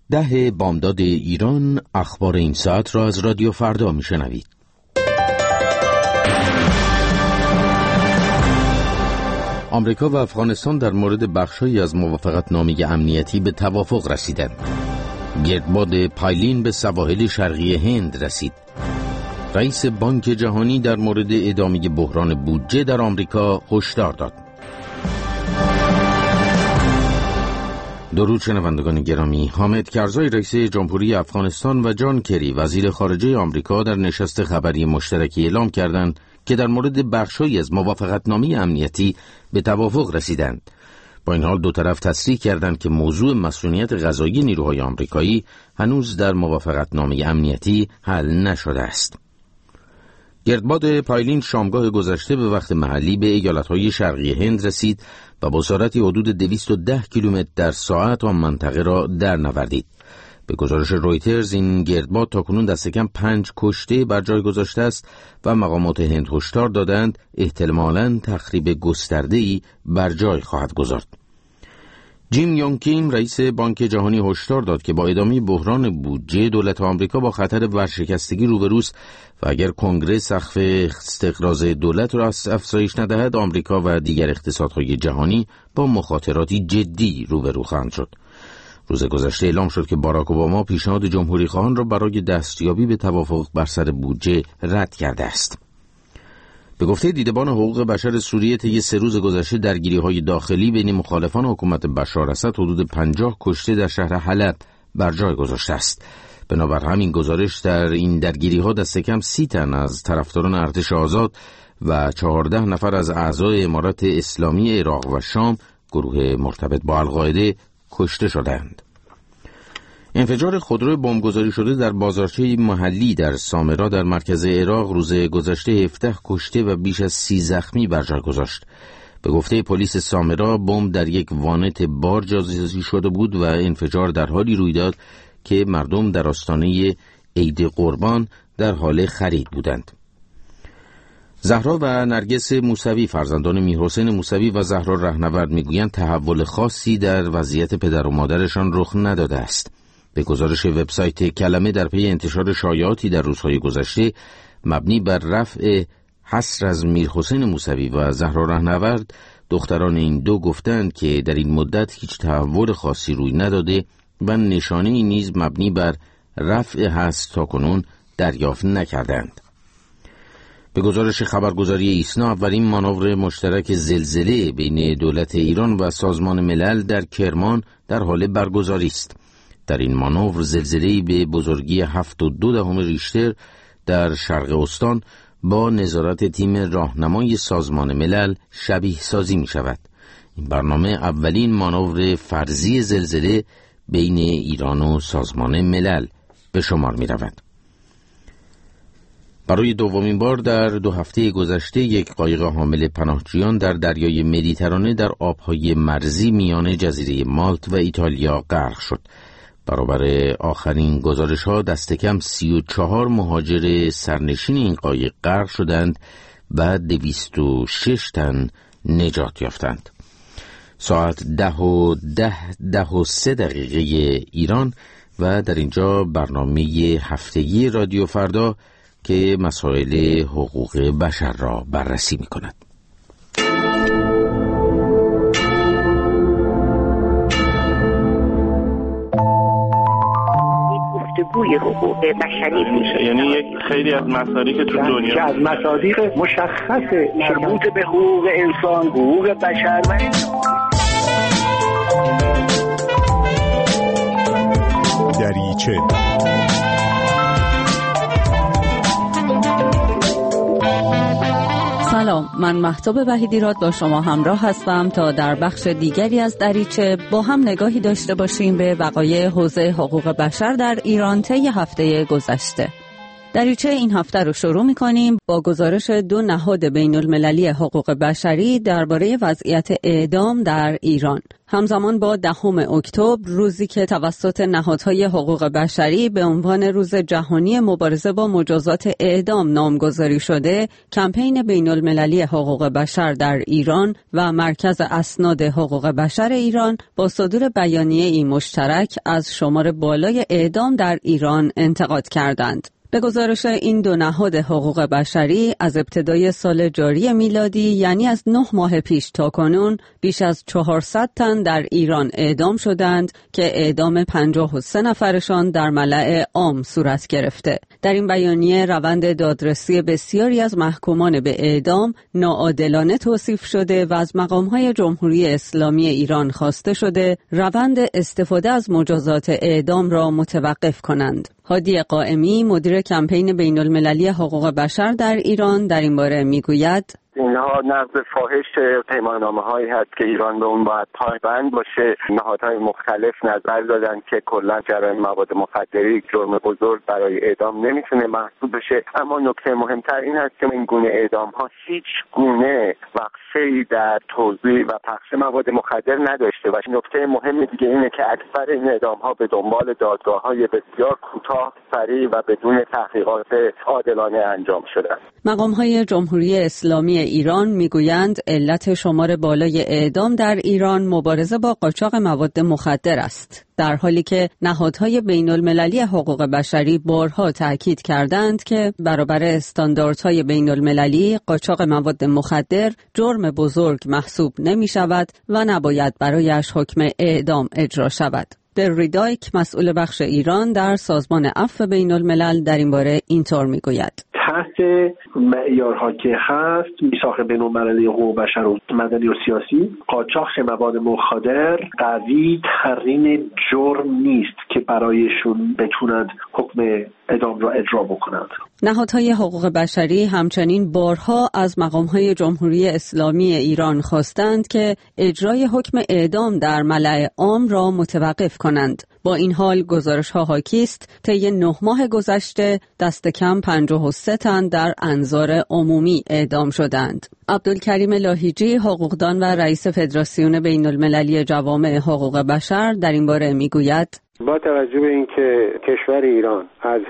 10 بامداد ایران، اخبار این ساعت را از رادیو فردا میشنوید. آمریکا و افغانستان در مورد بخشی از موافقتنامه امنیتی به توافق رسیدند. گردباد پایلین به سواحل شرقی هند رسید. رئیس بانک جهانی در مورد ادامه بحران بودجه در آمریکا هشدار داد. درود شنوندگان گرامی، حامد کرزای رئیس جمهوری افغانستان و جان کری وزیر خارجه آمریکا در نشست خبری مشترکی اعلام کردند که در مورد بخشی از موافقتنامه امنیتی به توافق رسیدند. با این حال دو طرف تصریح کردند که موضوع مسئولیت قضایی نیروهای آمریکایی هنوز در موافقتنامه امنیتی حل نشده است. گردباد پایلین شامگاه گذشته به وقت محلی به ایالتهای شرقی هند رسید و با سرعتی حدود 210 کیلومتر در ساعت آن منطقه را در نوردید. به گزارش رویترز این گردباد تاکنون دست کم 5 کشته بر جای گذاشته است و مقامات هند هشدار دادند احتمالاً تخریب گسترده‌ای بر جای خواهد گذارد. جیم یونگ کیم رئیس بانک جهانی هشدار داد که با ادامه بحران بودجه دولت آمریکا با خطر ورشکستگی روبروست و اگر کنگره سقف استقراض دولت را افزایش ندهد آمریکا و دیگر اقتصادهای جهانی با مخاطراتی جدی روبرو خواهند شد. روز گذشته اعلام شد که باراک اوباما پیشنهاد جمهوری خواهان را برای دستیابی به توافق بر سر بودجه رد کرده است. به گفته دیدبان حقوق بشر سوریه طی 3 روز گذشته درگیری‌های داخلی بین مخالفان حکومت بشار اسد حدود 50 کشته در شهر حلب بر جای گذاشته است. بنابر همین گزارش در این درگیری‌ها دست کم 30 تن از طرفداران ارتش آزاد و 14 نفر از اعضای امارت اسلامی عراق و شام، گروه مرتبط با القاعده، کشته شدند. انفجار خودرو بمبگذاری شده در بازارچه محلی در سامرا در مرکز عراق روز گذشته 17 کشته و بیش از 30 زخمی بر جای گذاشت. به گفته پلیس سامرا بمب در یک وانت بار جاسازی شده بود و انفجار در حالی روی داد که مردم در آستانه عید قربان در حال خرید بودند. زهرا و نرگس موسوی فرزندان میرحسین موسوی و زهرا رهنورد میگویند تحول خاصی در وضعیت پدر و مادرشان رخ نداده است. به گزارش وبسایت کلمه در پی انتشار شایعاتی در روزهای گذشته مبنی بر رفع حصر از میرحسین موسوی و زهرا رهنورد، دختران این دو گفتند که در این مدت هیچ تحول خاصی روی نداده و نشانه‌ای نیز مبنی بر رفع حصر تاکنون دریافت نکردند. به گزارش خبرگزاری ایسنا اولین مانور مشترک زلزله بین دولت ایران و سازمان ملل در کرمان در حال برگزاری است. در این مانور زلزله‌ای به بزرگی 7.2 ریشتر در شرق استان با نظارت تیم راهنمای سازمان ملل شبیه سازی می شود. این برنامه اولین مانور فرضی زلزله بین ایران و سازمان ملل به شمار می رود. برای دومین بار در 2 هفته گذشته یک قایق حامل پناهجویان در دریای مدیترانه در آبهای مرزی میان جزیره مالت و ایتالیا غرق شد. برابر آخرین گزارش‌ها دست کم 34 مهاجر سرنشین این قایق غرق شدند و 206 تن نجات یافتند. ساعت 10:03 ایران و در اینجا برنامه هفتگی رادیو فردا که مسائل حقوق بشر را بررسی می کند. گفتگوی حقوق بشری میشه، یعنی یک خیلی از مسائلی که تو دنیا که از مصادیق مشخص مربوط به حقوق انسان، حقوق بشر دریچه. سلام، من مهتاب وحیدیراد با شما همراه هستم تا در بخش دیگری از دریچه با هم نگاهی داشته باشیم به وقایع حوزه حقوق بشر در ایران طی هفته گذشته. دریچه این هفته رو شروع می‌کنیم با گزارش 2 نهاد بین‌المللی حقوق بشری درباره وضعیت اعدام در ایران. همزمان با 10 اکتبر، روزی که توسط نهادهای حقوق بشری به عنوان روز جهانی مبارزه با مجازات اعدام نامگذاری شده، کمپین بین‌المللی حقوق بشر در ایران و مرکز اسناد حقوق بشر ایران با صدور بیانیه‌ای مشترک از شمار بالای اعدام در ایران انتقاد کردند. به گزارش این 2 نهاد حقوق بشری، از ابتدای سال جاری میلادی، یعنی از 9 ماه پیش تا کنون، بیش از 400 تن در ایران اعدام شدند که اعدام 53 نفرشان در ملأ عام صورت گرفته. در این بیانیه روند دادرسی بسیاری از محکومان به اعدام ناعادلانه توصیف شده و از مقام‌های جمهوری اسلامی ایران خواسته شده روند استفاده از مجازات اعدام را متوقف کنند. هادی قائمی، مدیر کمپین بین‌المللی حقوق بشر در ایران، در این باره میگوید: اینها نقض فاحش پیماننامه‌هایی هست که ایران به اون باید پایبند باشه. نهادهای مختلف نظر دادن که کلا جرایم مواد مخدری جرم بزرگ برای اعدام نمیتونه محسوب بشه، اما نکته مهمتر این هست که این گونه اعدام‌ها هیچ گونه وقفه‌ای در توزیع و پخش مواد مخدر نداشته و نکته مهم دیگه اینه که اکثر این اعدام‌ها به دنبال دادگاه‌های بسیار کوتاه، سریع و بدون تحقیقات عادلانه انجام شده. مقام‌های جمهوری اسلامی ایران میگویند علت شمار بالای اعدام در ایران مبارزه با قاچاق مواد مخدر است، در حالی که نهادهای بین‌المللی حقوق بشری بارها تاکید کردند که برابر استانداردهای بین‌المللی قاچاق مواد مخدر جرم بزرگ محسوب نمی‌شود و نباید برایش حکم اعدام اجرا شود. بری دایک، مسئول بخش ایران در سازمان عفو بین‌الملل، در این باره اینطور میگوید: تحت معیارها که هست، میثاق بین‌المللی حقوق بشر و مدنی و سیاسی، قاچاق مواد مخدر قوی ترین جرم نیست که برایشون بتونند حکم اعدام را اجرا بکنند. نهادهای حقوق بشری همچنین بارها از مقام‌های جمهوری اسلامی ایران خواستند که اجرای حکم اعدام در ملأ عام را متوقف کنند. با این حال گزارش‌ها حاکی است طی 9 ماه گذشته دست کم 53 تن در انظار عمومی اعدام شدند. عبدالکریم لاهیجی، حقوقدان و رئیس فدراسیون بین‌المللی جوامع حقوق بشر، در این باره میگوید: با توجه به اینکه کشور ایران از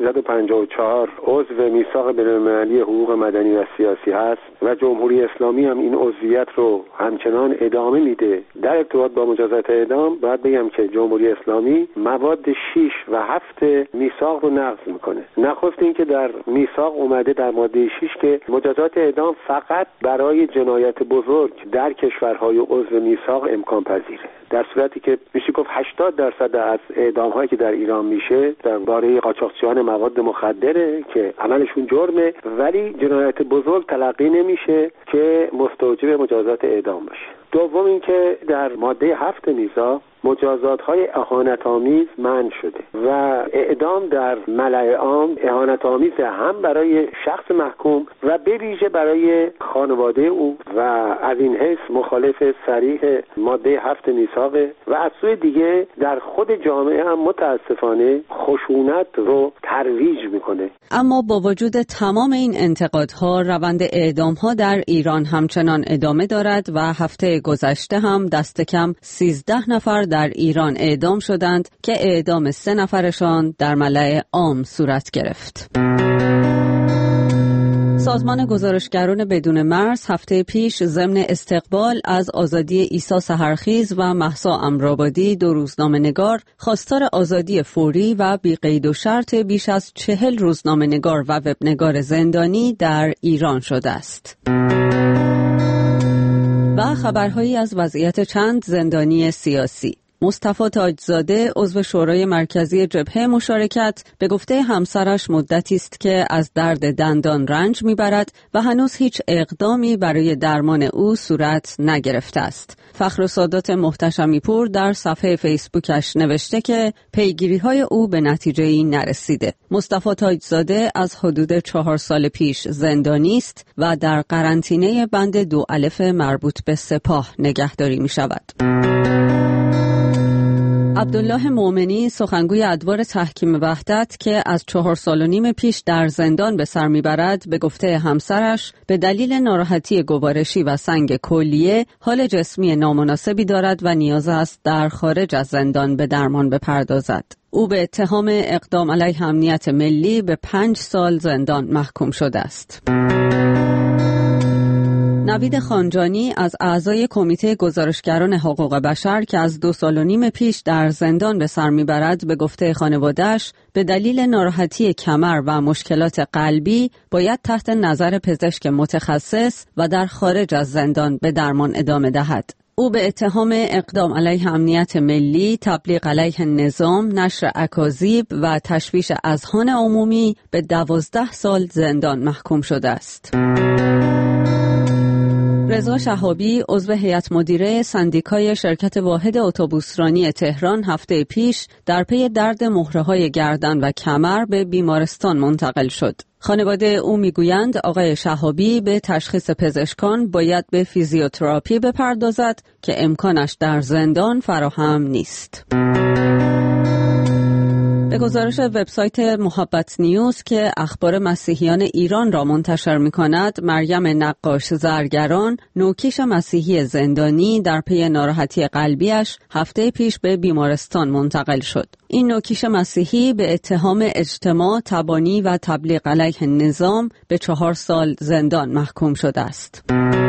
1354 عضو میثاق بین‌المللی حقوق مدنی و سیاسی هست و جمهوری اسلامی هم این عضویت رو همچنان ادامه میده، در ارتباط با مجازات اعدام باید بگم که جمهوری اسلامی مواد 6 و 7 میثاق رو نقض میکنه. نخست اینکه در میثاق اومده در ماده 6 که مجازات اعدام فقط برای جنایت بزرگ در کشورهای عضو میثاق امکان پذیره، در صورتی که میشه گفت 80% از اعدام‌هایی که در ایران میشه درباره قاچاقچیان مواد مخدره که عملشون جرمه، ولی جنایت بزرگ تلقی نمیشه که مستوجب مجازات اعدام باشه. دوم اینکه در ماده 7 میثاق مجازات‌های اهانت‌آمیز منع شده و اعدام در ملأ عام اهانت‌آمیز هم برای شخص محکوم و به ویژه برای خانواده او و از این حیث مخالف صریح ماده 7 میثاق و از سوی دیگه در خود جامعه هم متاسفانه خشونت رو ترویج میکنه. اما با وجود تمام این انتقادها، روند اعدام‌ها در ایران همچنان ادامه دارد و هفته گذشته هم دست کم 13 نفر در ایران اعدام شدند که اعدام 3 نفرشان در ملأ عام صورت گرفت. سازمان گزارشگران بدون مرز هفته پیش ضمن استقبال از آزادی عیسی سحرخیز و مهسا امرآبادی، 2 روزنامه‌نگار، خواستار آزادی فوری و بی قید و شرط بیش از 40 روزنامه‌نگار و وبنگار زندانی در ایران شده است. و خبرهایی از وضعیت چند زندانی سیاسی. مصطفی تاجزاده، عضو شورای مرکزی جبهه مشارکت، به گفته همسرش مدتی است که از درد دندان رنج میبرد و هنوز هیچ اقدامی برای درمان او صورت نگرفته است. فخرسادات محتشمی پور در صفحه فیسبوکش نوشته که پیگیری‌های او به نتیجه‌ای نرسیده. مصطفی تاجزاده از حدود 4 سال پیش زندانی است و در قرنطینه بند 2 الف مربوط به سپاه نگهداری می‌شود. عبدالله مومنی سخنگوی ادوار تحکیم وحدت که از 4.5 سال پیش در زندان به سر میبرد، به گفته همسرش به دلیل ناراحتی گوارشی و سنگ کلیه حال جسمی نامناسبی دارد و نیاز است در خارج از زندان به درمان بپردازد. او به اتهام اقدام علیه امنیت ملی به 5 سال زندان محکوم شده است. نوید خانجانی از اعضای کمیته گزارشگران حقوق بشر که از 2.5 سال پیش در زندان به سر میبرد، به گفته خانواده‌اش به دلیل ناراحتی کمر و مشکلات قلبی باید تحت نظر پزشک متخصص و در خارج از زندان به درمان ادامه دهد. او به اتهام اقدام علیه امنیت ملی، تبلیغ علیه نظام، نشر اکاذیب و تشویش اذهان عمومی به 12 سال زندان محکوم شده است. رضا شهابی عضو هیئت مدیره سندیکای شرکت واحد اتوبوسرانی تهران هفته پیش در پی درد مهره‌های گردن و کمر به بیمارستان منتقل شد. خانواده او میگویند آقای شهابی به تشخیص پزشکان باید به فیزیوتراپی بپردازد که امکانش در زندان فراهم نیست. به گزارش وبسایت محبت نیوز که اخبار مسیحیان ایران را منتشر می‌کند، مریم نقاش زرگران، نوکیش مسیحی زندانی، در پی ناراحتی قلبیش هفته پیش به بیمارستان منتقل شد. این نوکیش مسیحی به اتهام اجتماع، تبانی و تبلیغ علیه نظام به 4 سال زندان محکوم شده است.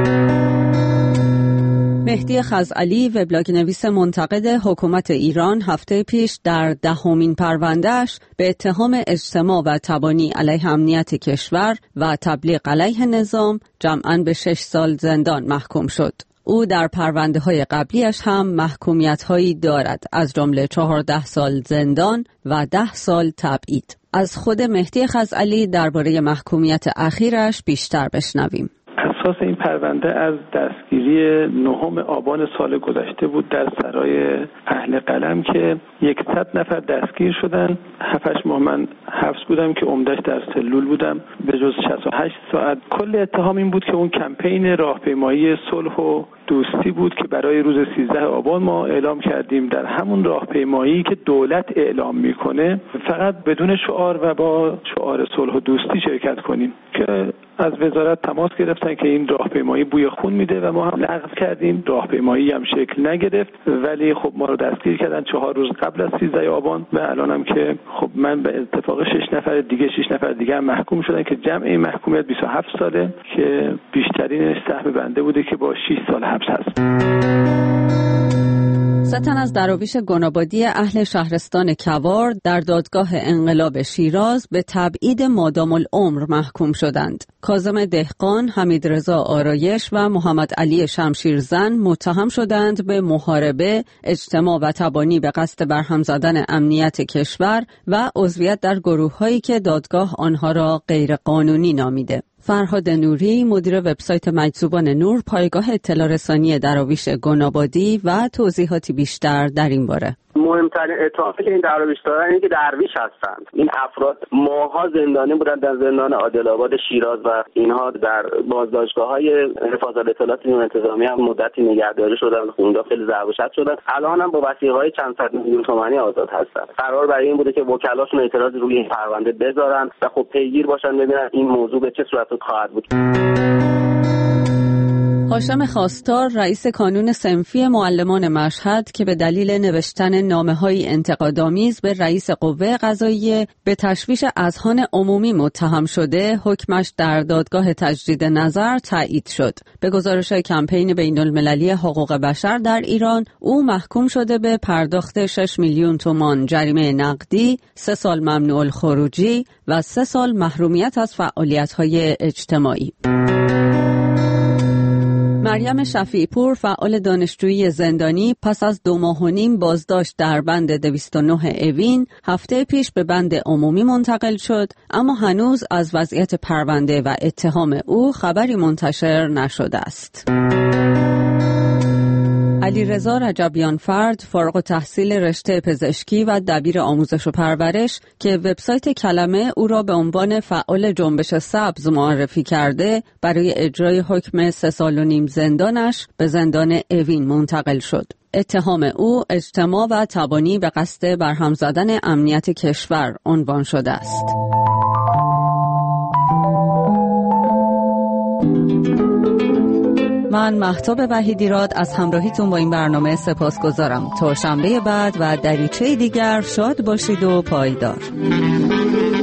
مهدی خزعلی، وبلاگ نویس منتقد حکومت ایران، هفته پیش در 10مین پروندهش به اتهام اجتماع و تبانی علیه امنیت کشور و تبلیغ علیه نظام جمعاً به 6 سال زندان محکوم شد. او در پرونده‌های قبلیش هم محکومیت‌هایی دارد، از جمله 14 سال زندان و 10 سال تبعید. از خود مهدی خزعلی درباره محکومیت اخیرش بیشتر بشنویم. اساس این پرونده از دستگیری 9 آبان سال گذشته بود در سرای اهل قلم که 100 نفر دستگیر شدن. 7-8 ماه من حبس بودم که عمدش در سلول بودم به جز 68 ساعت. کل اتهام این بود که اون کمپین راهپیمایی صلح و دوستی بود که برای روز 13 آبان ما اعلام کردیم. در همون راهپیمایی که دولت اعلام میکنه فقط بدون شعار و با شعار صلح و دوستی شرکت کنیم که از وزارت تماس گرفتن که این راهپیمایی بوی خون میده و ما هم لغو کردیم. راهپیمایی هم شکل نگرفت، ولی خب ما رو دستگیر کردن 4 روز قبل از 13 آبان و الانم که خب من به اتفاق 6 نفر دیگه هم محکوم شدن که جمع این محکومیت 27 ساله که بیشترینش سهم بنده بوده که با 6 سال حبس هست. 3 تن از دراویش گنابادی اهل شهرستان کوار در دادگاه انقلاب شیراز به تبعید مادام العمر محکوم شدند. کاظم دهقان، حمیدرضا آرایش و محمد علی شمشیرزن متهم شدند به محاربه، اجتماع و تبانی به قصد برهم زدن امنیت کشور و عضویت در گروه‌هایی که دادگاه آنها را غیرقانونی نامیده. فرهاد نوری، مدیر وبسایت مجذوبان نور، پایگاه اطلاع رسانی دراویش گنابادی و توضیحاتی بیشتر در این باره. مهمترین اتهامی که این دراویش دارن اینه که درویش هستند. این افراد ماها زندانی بودن در زندان عادل‌آباد شیراز و اینها در بازداشتگاه‌های حفاظت اطلاعات نیروی انتظامی هم مدتی نگهداری شدن، خوندا خیلی ضرب و شتم شدن. الان هم با وثیقه‌های چند صد میلیون تومانی آزاد هستند. قرار برای این بوده که وکلاشون اعتراض روی این پرونده بذارن و خب پیگیر باشن ببینن این موضوع به چه صورت خواهد بود. هاشم خواستار، رئیس کانون صنفی معلمان مشهد که به دلیل نوشتن نامه‌های انتقادآمیز به رئیس قوه قضاییه به تشویش اذهان عمومی متهم شده، حکمش در دادگاه تجدید نظر تایید شد. به گزارش کمپین بین‌المللی حقوق بشر در ایران، او محکوم شده به پرداخت 6 میلیون تومان جریمه نقدی، 3 سال ممنوع الخروجی و 3 سال محرومیت از فعالیت‌های اجتماعی. مریم شفیع‌پور، فعال دانشجویی زندانی، پس از 2 ماه و نیم بازداشت در بند 209 اوین هفته پیش به بند عمومی منتقل شد، اما هنوز از وضعیت پرونده و اتهام او خبری منتشر نشده است. علیرضا رجبیانفرد، فارغ التحصیل رشته پزشکی و دبیر آموزش و پرورش که وبسایت کلمه او را به عنوان فعال جنبش سبز معرفی کرده، برای اجرای حکم 3 سال و نیم زندانش به زندان اوین منتقل شد. اتهام او اجتماع و تبانی به قصد برهم زدن امنیت کشور عنوان شده است. من مهتاب وحیدیراد از همراهیتون با این برنامه سپاسگزارم. تا شنبه بعد و دریچه دیگر شاد باشید و پایدار.